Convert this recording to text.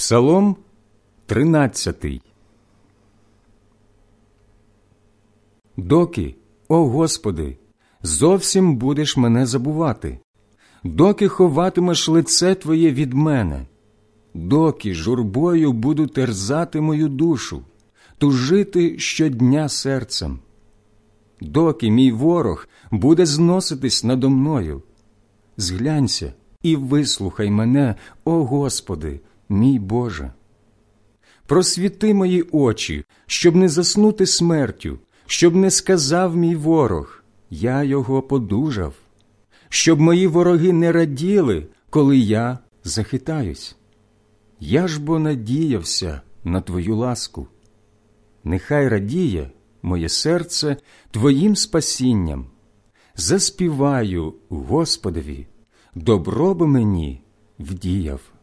Псалом 13. Доки, о Господи, зовсім будеш мене забувати? Доки ховатимеш лице Твоє від мене? Доки журбою буду терзати мою душу, тужити щодня серцем? Доки мій ворог буде зноситись надо мною? Зглянься і вислухай мене, о Господи, мій Боже. Просвіти мої очі, щоб не заснути смертю, щоб не сказав мій ворог, я його подужав, щоб мої вороги не раділи, коли я захитаюсь. Я ж бо надіявся на Твою ласку. Нехай радіє моє серце Твоїм спасінням. Заспіваю Господові, добро би мені вдіяв.